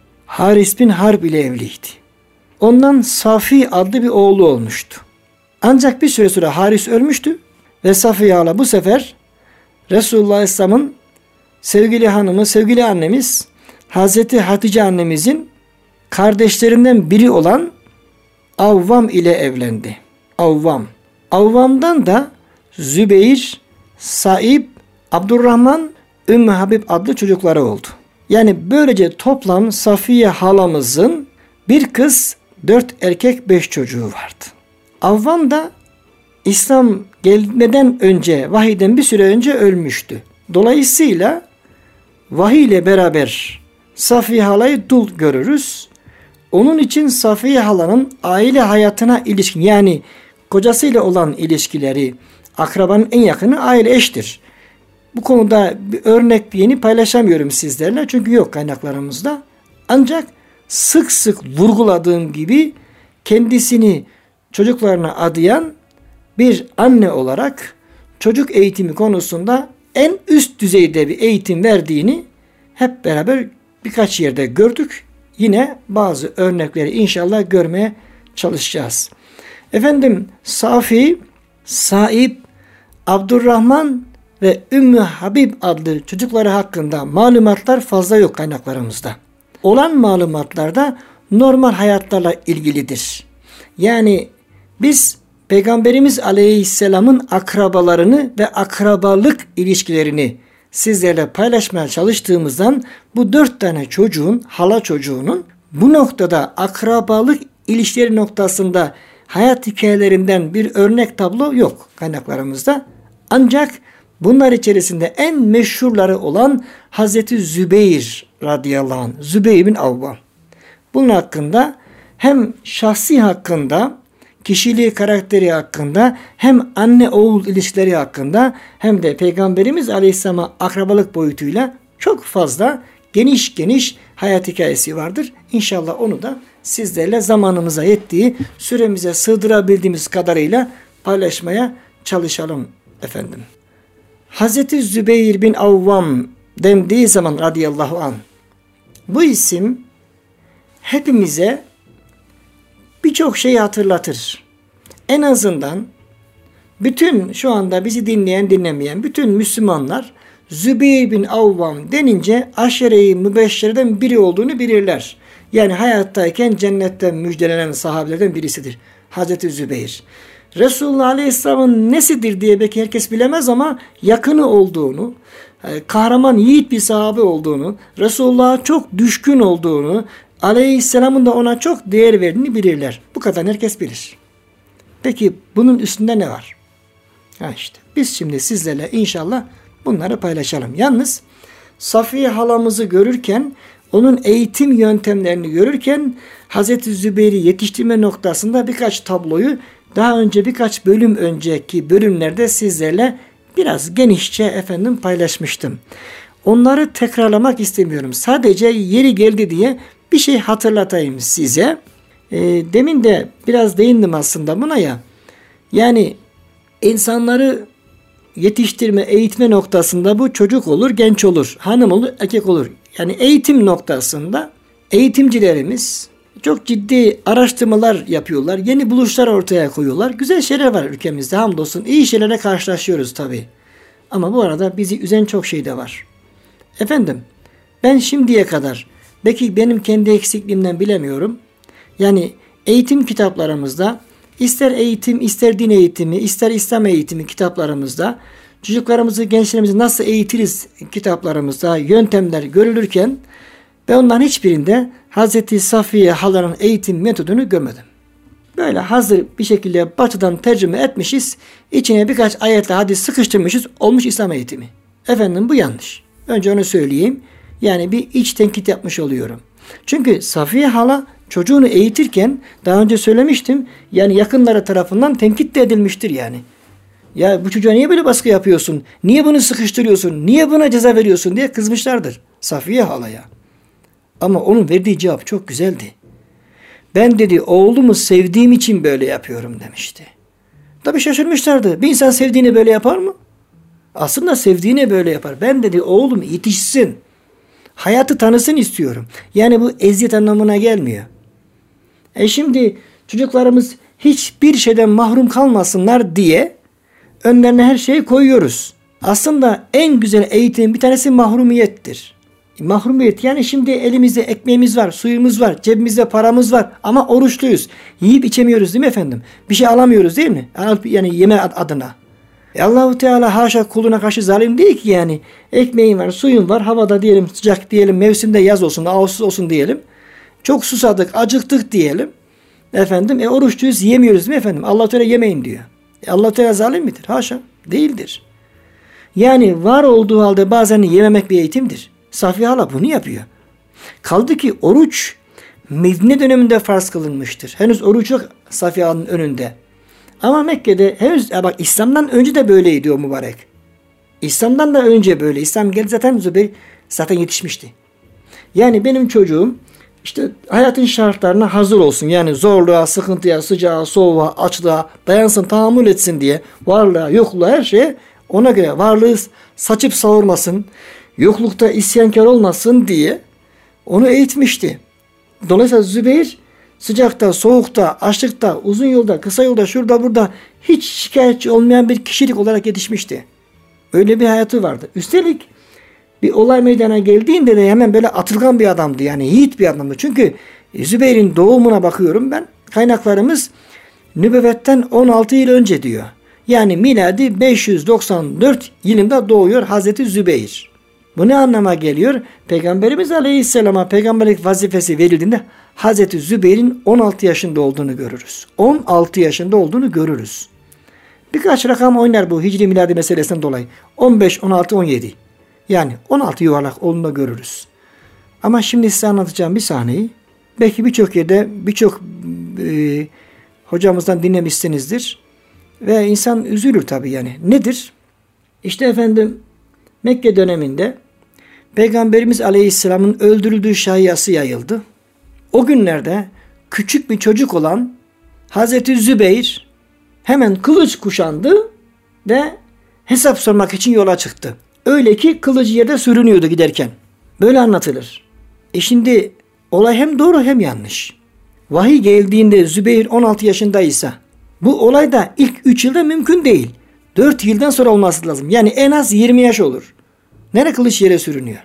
Haris bin Harb ile evliydi. Ondan Safi adlı bir oğlu olmuştu. Ancak bir süre sonra Haris ölmüştü ve Safiye hala bu sefer Resulullah Aleyhisselam'ın sevgili hanımı, sevgili annemiz Hazreti Hatice annemizin kardeşlerinden biri olan Avvam ile evlendi. Avvam. Avvam'dan da Zübeyir, Saib, Abdurrahman, Ümmü Habib adlı çocukları oldu. Yani böylece toplam Safiye halamızın bir kız, 4 erkek, 5 çocuğu vardı. Avvam da İslam gelmeden önce, vahiyden bir süre önce ölmüştü. Dolayısıyla vahiy ile beraber Safiye halayı dul görürüz. Onun için Safiye halanın aile hayatına ilişkin, yani kocasıyla olan ilişkileri, akrabanın en yakını aile, eştir. Bu konuda bir örnek yeni paylaşamıyorum sizlerle çünkü yok kaynaklarımızda. Ancak sık sık vurguladığım gibi kendisini çocuklarına adayan bir anne olarak çocuk eğitimi konusunda en üst düzeyde bir eğitim verdiğini hep beraber birkaç yerde gördük. Yine bazı örnekleri inşallah görmeye çalışacağız. Efendim Safi, Saib, Abdurrahman ve Ümmü Habib adlı çocukları hakkında malumatlar fazla yok kaynaklarımızda. Olan malumatlar da normal hayatlarla ilgilidir. Yani biz Peygamberimiz Aleyhisselam'ın akrabalarını ve akrabalık ilişkilerini sizlerle paylaşmaya çalıştığımızdan bu 4 tane çocuğun, hala çocuğunun bu noktada akrabalık ilişkileri noktasında hayat hikayelerinden bir örnek tablo yok kaynaklarımızda. Ancak bunlar içerisinde en meşhurları olan Hazreti Zübeyir radıyallahu anh, Zübeyir bin Avvam. Bunun hakkında hem şahsi hakkında, kişiliği, karakteri hakkında, hem anne oğul ilişkileri hakkında, hem de Peygamberimiz Aleyhisselam'a akrabalık boyutuyla çok fazla geniş hayat hikayesi vardır. İnşallah onu da sizlerle zamanımıza yettiği, süremize sığdırabildiğimiz kadarıyla paylaşmaya çalışalım efendim. Hazreti Zübeyir bin Avvam dendiği zaman radıyallahu anh, bu isim hepimize birçok şeyi hatırlatır. En azından bütün şu anda bizi dinleyen dinlemeyen bütün Müslümanlar Zübeyir bin Avvam denince aşere-i mübeşşereden biri olduğunu bilirler. Yani hayattayken cennetten müjdelenen sahabelerden birisidir. Hazreti Zübeyir. Resulullah Aleyhisselam'ın nesidir diye belki herkes bilemez ama yakını olduğunu, kahraman yiğit bir sahabe olduğunu, Resulullah'a çok düşkün olduğunu, Aleyhisselam'ın da ona çok değer verdiğini bilirler. Bu kadar herkes bilir. Peki bunun üstünde ne var? İşte biz şimdi sizlerle inşallah bunları paylaşalım. Yalnız Safiye halamızı görürken, onun eğitim yöntemlerini görürken Hazreti Zübeyir'i yetiştirme noktasında birkaç tabloyu daha önce birkaç bölüm önceki bölümlerde sizlerle biraz genişçe paylaşmıştım. Onları tekrarlamak istemiyorum. Sadece yeri geldi diye bir şey hatırlatayım size. Demin de biraz değindim aslında buna ya. Yani insanları yetiştirme, eğitme noktasında bu çocuk olur, genç olur, hanım olur, erkek olur. Yani eğitim noktasında eğitimcilerimiz çok ciddi araştırmalar yapıyorlar. Yeni buluşlar ortaya koyuyorlar. Güzel şeyler var ülkemizde hamdolsun. İyi şeylerle karşılaşıyoruz tabii. Ama bu arada bizi üzen çok şey de var. Ben şimdiye kadar belki benim kendi eksikliğimden bilemiyorum. Yani eğitim kitaplarımızda ister eğitim, ister din eğitimi, ister İslam eğitimi kitaplarımızda çocuklarımızı, gençlerimizi nasıl eğitiriz kitaplarımızda yöntemler görülürken ben onların hiçbirinde Hazreti Safiye halanın eğitim metodunu görmedim. Böyle hazır bir şekilde batıdan tercüme etmişiz, içine birkaç ayetle hadis sıkıştırmışız, olmuş İslam eğitimi. Bu yanlış. Önce onu söyleyeyim. Yani bir iç tenkit yapmış oluyorum. Çünkü Safiye hala çocuğunu eğitirken daha önce söylemiştim. Yani yakınları tarafından tenkit de edilmiştir yani. Ya bu çocuğa niye böyle baskı yapıyorsun? Niye bunu sıkıştırıyorsun? Niye buna ceza veriyorsun diye kızmışlardır Safiye halaya. Ama onun verdiği cevap çok güzeldi. Ben dedi oğlumu sevdiğim için böyle yapıyorum demişti. Tabii şaşırmışlardı. Bir insan sevdiğini böyle yapar mı? Aslında sevdiğini böyle yapar. Ben dedi oğlum yetişsin. Hayatı tanısın istiyorum. Yani bu eziyet anlamına gelmiyor. Şimdi çocuklarımız hiçbir şeyden mahrum kalmasınlar diye önlerine her şeyi koyuyoruz. Aslında en güzel eğitimin bir tanesi mahrumiyettir. Mahrumiyet yani şimdi elimizde ekmeğimiz var, suyumuz var, cebimizde paramız var ama oruçluyuz. Yiyip içemiyoruz değil mi efendim? Bir şey alamıyoruz değil mi? Yani yeme adına. Allah-u Teala haşa kuluna karşı zalim değil ki yani. Ekmeğin var, suyun var, havada diyelim sıcak diyelim, mevsimde yaz olsun, Ağustos olsun diyelim. Çok susadık, acıktık diyelim. Oruçluyuz, yiyemiyoruz değil mi efendim? Allah-u Teala yemeyin diyor. Allah-u Teala zalim midir? Haşa, değildir. Yani var olduğu halde bazen yememek bir eğitimdir. Safiye hala bunu yapıyor. Kaldı ki oruç Medine döneminde farz kılınmıştır. Henüz oruç yok Safiye Hala'nın önünde. Ama Mekke'de henüz İslam'dan önce de böyleydi o mübarek. İslam'dan da önce böyle. İslam geldi Zübeyir zaten yetişmişti. Yani benim çocuğum işte hayatın şartlarına hazır olsun. Yani zorluğa, sıkıntıya, sıcağa, soğuğa, açlığa dayansın, tahammül etsin diye varlığa, yokluğa her şeye ona göre varlığı saçıp savurmasın, yoklukta isyankar olmasın diye onu eğitmişti. Dolayısıyla Zübeyir sıcakta, soğukta, açlıkta, uzun yolda, kısa yolda, şurada burada hiç şikayetçi olmayan bir kişilik olarak yetişmişti. Öyle bir hayatı vardı. Üstelik bir olay meydana geldiğinde de hemen böyle atılgan bir adamdı. Yani yiğit bir adamdı. Çünkü Zübeyir'in doğumuna bakıyorum ben. Kaynaklarımız nübüvvetten 16 yıl önce diyor. Yani miladi 594 yılında doğuyor Hazreti Zübeyir. Bu ne anlama geliyor? Peygamberimiz Aleyhisselam'a peygamberlik vazifesi verildiğinde Hazreti Zübeyir'in 16 yaşında olduğunu görürüz. 16 yaşında olduğunu görürüz. Birkaç rakam oynar bu hicri miladi meselesinden dolayı. 15, 16, 17. Yani 16 yuvarlak olduğunu da görürüz. Ama şimdi size anlatacağım bir sahneyi. Belki birçok yerde birçok hocamızdan dinlemişsinizdir. Ve insan üzülür tabii yani. Nedir? İşte Mekke döneminde Peygamberimiz Aleyhisselam'ın öldürüldüğü şayiası yayıldı. O günlerde küçük bir çocuk olan Hazreti Zübeyir hemen kılıç kuşandı ve hesap sormak için yola çıktı. Öyle ki kılıcı yerde sürünüyordu giderken. Böyle anlatılır. Şimdi olay hem doğru hem yanlış. Vahiy geldiğinde Zübeyir 16 yaşındaysa Bu olay da ilk 3 yılda mümkün değil. 4 yıldan sonra olması lazım. Yani en az 20 yaş olur. Nerede kılıç yere sürünüyor?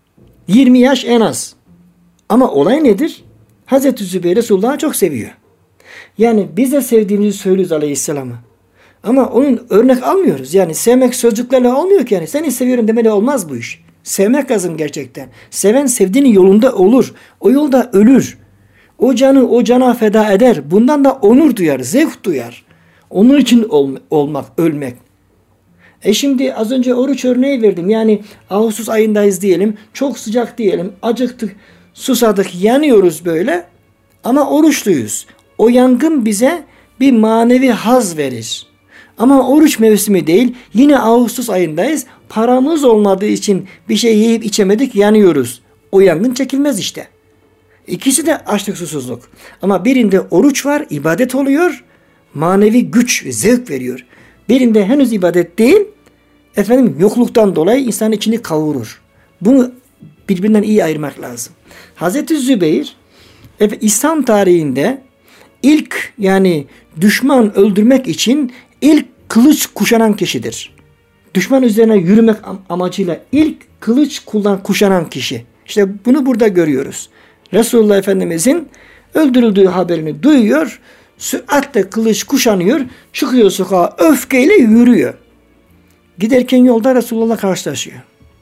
20 yaş en az. Ama olay nedir? Hazreti Zübeyir Resulullah'ı çok seviyor. Yani biz de sevdiğimizi söylüyoruz Aleyhisselam'ı. Ama onun örnek almıyoruz. Yani sevmek sözcüklerle olmuyor ki. Yani seni seviyorum demeli olmaz bu iş. Sevmek lazım gerçekten. Seven sevdiğinin yolunda olur. O yolda ölür. O canı o cana feda eder. Bundan da onur duyar, zevk duyar. Onun için olmak, ölmek. Şimdi az önce oruç örneği verdim. Yani Ağustos ayındayız diyelim. Çok sıcak diyelim. Acıktık, susadık, yanıyoruz böyle. Ama oruçluyuz. O yangın bize bir manevi haz verir. Ama oruç mevsimi değil. Yine Ağustos ayındayız. Paramız olmadığı için bir şey yiyip içemedik, yanıyoruz. O yangın çekilmez işte. İkisi de açlık susuzluk. Ama birinde oruç var, ibadet oluyor. Manevi güç, zevk veriyor. Birinde henüz ibadet değil. Yokluktan dolayı insanın içini kavurur. Bunu birbirinden iyi ayırmak lazım. Hazreti Zübeyir İslam tarihinde ilk yani düşman öldürmek için ilk kılıç kuşanan kişidir. Düşman üzerine yürümek amacıyla ilk kılıç kuşanan kişi. İşte bunu burada görüyoruz. Resulullah Efendimizin öldürüldüğü haberini duyuyor. Süratle kılıç kuşanıyor. Çıkıyor sokağa, öfkeyle yürüyor. Giderken yolda Resulullah karşılaşıyor.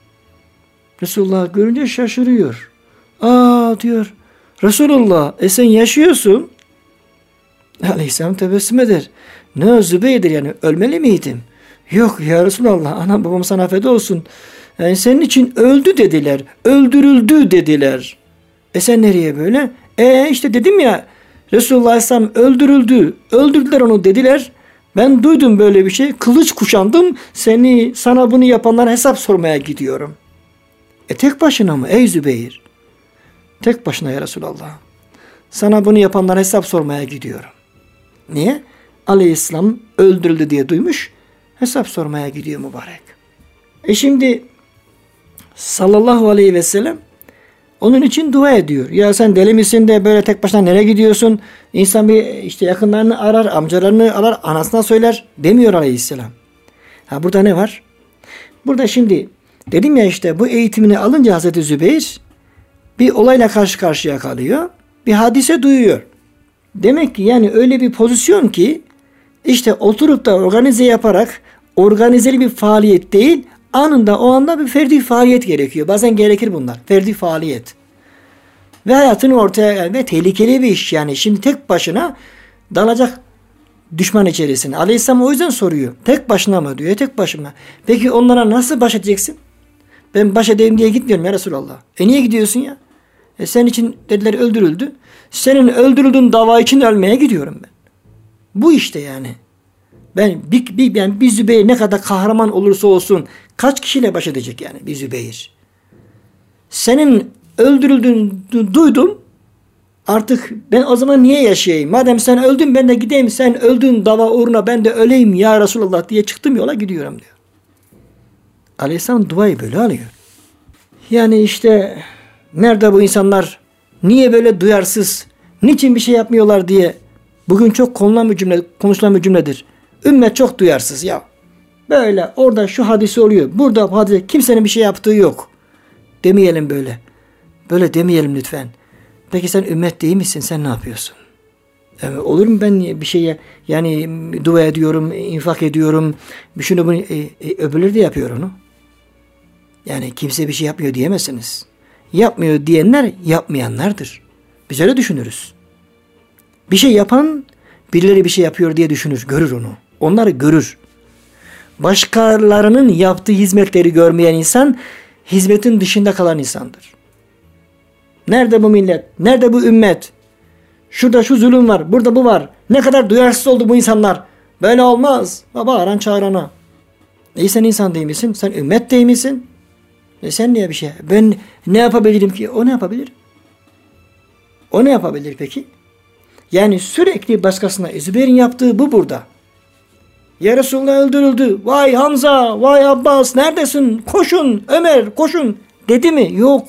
Resulullah görünce şaşırıyor. Diyor. Resulullah sen yaşıyorsun. Aleyhisselam tebessüm eder. Ne Zübeyir'dir yani ölmeli miydim? Yok ya Resulallah, anam babam sana feda olsun. Yani senin için öldü dediler. Öldürüldü dediler. Sen nereye böyle? İşte dedim ya, Resulullah Aleyhisselam öldürüldü. Öldürdüler onu dediler. Ben duydum böyle bir şey. Kılıç kuşandım. Sana bunu yapanlara hesap sormaya gidiyorum. Tek başına mı ey Zübeyir? Tek başına ya Resulallah. Sana bunu yapanlara hesap sormaya gidiyorum. Niye? Aleyhisselam öldürüldü diye duymuş. Hesap sormaya gidiyor mübarek. Şimdi sallallahu aleyhi ve sellem onun için dua ediyor. Ya sen deli misin de böyle tek başına nereye gidiyorsun? İnsan bir işte yakınlarını arar, amcalarını arar, anasına söyler demiyor Aleyhisselam. Burada ne var? Burada şimdi dedim ya, işte bu eğitimini alınca Hazreti Zübeyir bir olayla karşı karşıya kalıyor. Bir hadise duyuyor. Demek ki yani öyle bir pozisyon ki işte oturup da organize yaparak organizeli bir faaliyet değil, anında o anda bir ferdi faaliyet gerekiyor. Bazen gerekir bunlar. Ferdi faaliyet. Ve hayatını ortaya ve tehlikeli bir iş yani. Şimdi tek başına dalacak düşman içerisine. Aleyhisselam o yüzden soruyor. Tek başına mı diyor. Tek başına. Peki onlara nasıl baş edeceksin? Ben baş edeyim diye gitmiyorum ya Resulallah. Niye gidiyorsun ya? Senin için dediler öldürüldü. Senin öldürüldüğün dava için ölmeye gidiyorum ben. Bu işte yani. Ben bir Zübeyir ne kadar kahraman olursa olsun kaç kişiyle baş edecek yani bir Zübeyir. Senin öldürüldüğünü duydum. Artık ben o zaman niye yaşayayım? Madem sen öldün ben de gideyim. Sen öldün dava uğruna ben de öleyim ya Resulallah diye çıktım yola gidiyorum diyor. Aleyhisselam duayı böyle alıyor. Yani işte nerede bu insanlar? Niye böyle duyarsız? Niçin bir şey yapmıyorlar diye. Bugün çok konuşulan bir cümledir. Ümmet çok duyarsız ya. Böyle orada şu hadise oluyor. Burada bu hadise, kimsenin bir şey yaptığı yok. Demeyelim böyle. Böyle demeyelim lütfen. Peki sen ümmet değil misin? Sen ne yapıyorsun? Olur mu ben bir şeye yani dua ediyorum, infak ediyorum. Şunu bunu öbürleri de yapıyor onu. Yani kimse bir şey yapmıyor diyemezsiniz. Yapmıyor diyenler yapmayanlardır. Biz öyle düşünürüz. Bir şey yapan birileri bir şey yapıyor diye düşünür, görür onu. Onları görür. Başkalarının yaptığı hizmetleri görmeyen insan hizmetin dışında kalan insandır. Nerede bu millet? Nerede bu ümmet? Şurada şu zulüm var, burada bu var. Ne kadar duyarsız oldu bu insanlar. Böyle olmaz. Bağıran çağırana. Sen insan değil misin? Sen ümmet değil misin? Sen niye bir şey? Ben ne yapabilirim ki? O ne yapabilir? O ne yapabilir peki? Yani sürekli başkasına Zübeyir'in yaptığı bu burada. Ya Resulullah öldürüldü. Vay Hamza, vay Abbas neredesin? Koşun Ömer koşun. Dedi mi? Yok.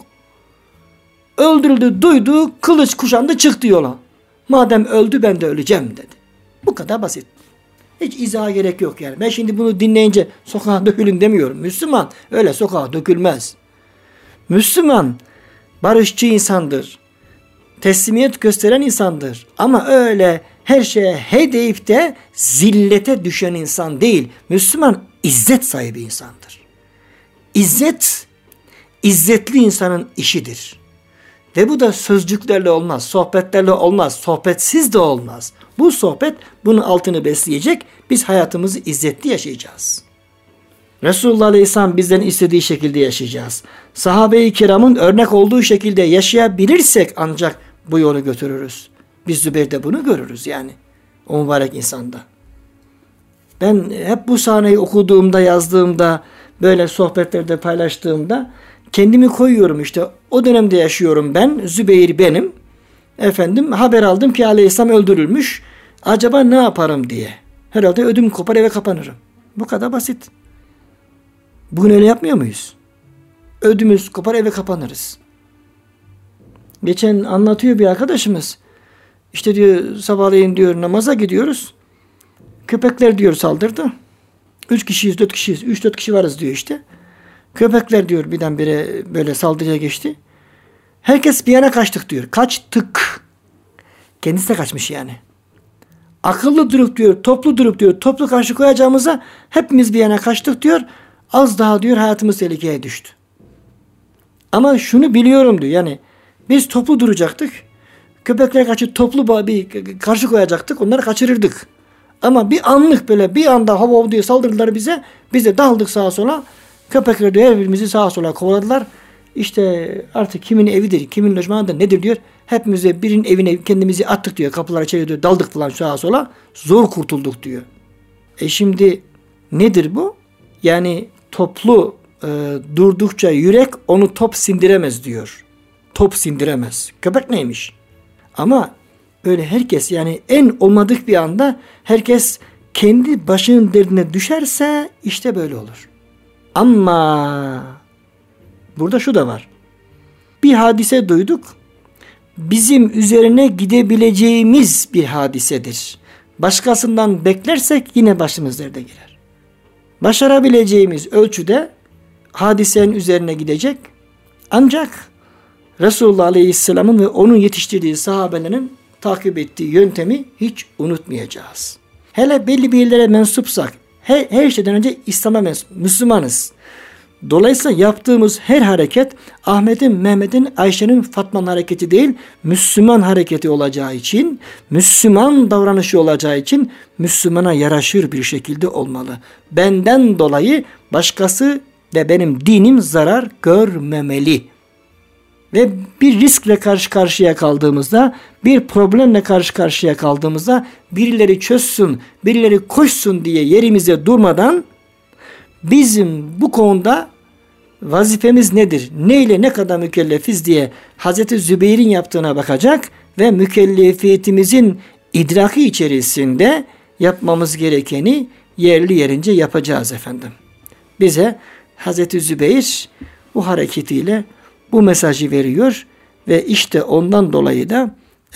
Öldürüldü, duydu, kılıç kuşandı çıktı yola. Madem öldü ben de öleceğim dedi. Bu kadar basit. Hiç izaha gerek yok yani. Ben şimdi bunu dinleyince sokağa dökülün demiyorum. Müslüman öyle sokağa dökülmez. Müslüman barışçı insandır. Teslimiyet gösteren insandır. Ama öyle her şeye he deyip de zillete düşen insan değil. Müslüman izzet sahibi insandır. İzzet, izzetli insanın işidir. Ve bu da sözcüklerle olmaz, sohbetlerle olmaz, sohbetsiz de olmaz. Bu sohbet bunun altını besleyecek, biz hayatımızı izzetli yaşayacağız. Resulullah Aleyhisselam bizden istediği şekilde yaşayacağız. Sahabe-i kiramın örnek olduğu şekilde yaşayabilirsek ancak bu yolu götürürüz. Biz Zübeyir'de bunu görürüz yani. O mübarek insanda. Ben hep bu sahneyi okuduğumda, yazdığımda, böyle sohbetlerde paylaştığımda kendimi koyuyorum işte. O dönemde yaşıyorum ben. Zübeyir benim. Haber aldım ki Aleyhisselam öldürülmüş. Acaba ne yaparım diye. Herhalde ödüm kopar eve kapanırım. Bu kadar basit. Bugün öyle yapmıyor muyuz? Ödümüz kopar eve kapanırız. Geçen anlatıyor bir arkadaşımız. İşte diyor sabahleyin diyor namaza gidiyoruz. Köpekler diyor saldırdı. 3 kişiyiz, 4 kişiyiz. 3-4 kişi varız diyor işte. Köpekler diyor birdenbire böyle saldırıya geçti. Herkes bir yana kaçtık diyor. Kaçtık. Kendisi de kaçmış yani. Akıllı durup diyor, toplu durup diyor, toplu karşı koyacağımıza hepimiz bir yana kaçtık diyor. Az daha diyor hayatımız tehlikeye düştü. Ama şunu biliyorum diyor yani biz toplu duracaktık. Köpekler kaçıp toplu bir karşı koyacaktık. Onları kaçırırdık. Ama bir anlık böyle bir anda hava diye saldırdılar bize. Biz de daldık sağa sola. Köpekler diyor her birimizi sağa sola kovaladılar. İşte artık kimin evidir, kimin lojmanıdır nedir diyor. Hepimiz de birinin evine kendimizi attık diyor. Kapılara çeviriyor, daldık falan sağa sola. Zor kurtulduk diyor. Şimdi nedir bu? Yani toplu durdukça yürek onu top sindiremez diyor. Top sindiremez. Köpek neymiş? Ama öyle herkes yani en olmadık bir anda herkes kendi başının derdine düşerse işte böyle olur. Ama burada şu da var. Bir hadise duyduk. Bizim üzerine gidebileceğimiz bir hadisedir. Başkasından beklersek yine başımız derde girer. Başarabileceğimiz ölçüde hadisenin üzerine gidecek. Ancak Resulullah Aleyhisselam'ın ve onun yetiştirdiği sahabelerin takip ettiği yöntemi hiç unutmayacağız. Hele belli bir yerlere mensupsak, her şeyden önce İslam'a Müslümanız. Dolayısıyla yaptığımız her hareket Ahmet'in, Mehmet'in, Ayşe'nin, Fatma'nın hareketi değil, Müslüman hareketi olacağı için, Müslüman davranışı olacağı için Müslümana yaraşır bir şekilde olmalı. Benden dolayı başkası ve benim dinim zarar görmemeli. Ve bir riskle karşı karşıya kaldığımızda, bir problemle karşı karşıya kaldığımızda birileri çözsün, birileri koşsun diye yerimize durmadan bizim bu konuda vazifemiz nedir? Neyle ne kadar mükellefiz diye Hazreti Zübeyir'in yaptığına bakacak ve mükellefiyetimizin idraki içerisinde yapmamız gerekeni yerli yerince yapacağız efendim. Bize Hazreti Zübeyir bu hareketiyle bu mesajı veriyor ve işte ondan dolayı da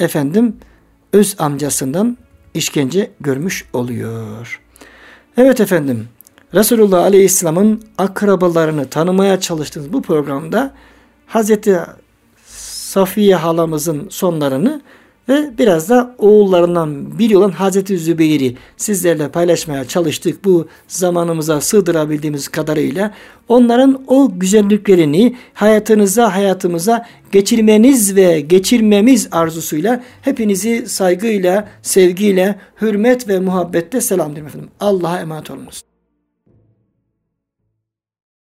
öz amcasından işkence görmüş oluyor. Evet efendim, Resulullah Aleyhisselam'ın akrabalarını tanımaya çalıştığımız bu programda Hazreti Safiye halamızın sonlarını ve biraz da oğullarından biri olan Hazreti Zübeyir'i sizlerle paylaşmaya çalıştık. Bu zamanımıza sığdırabildiğimiz kadarıyla onların o güzelliklerini hayatımıza geçirmeniz ve geçirmemiz arzusuyla hepinizi saygıyla, sevgiyle, hürmet ve muhabbetle selamlıyorum efendim. Allah'a emanet olunuz.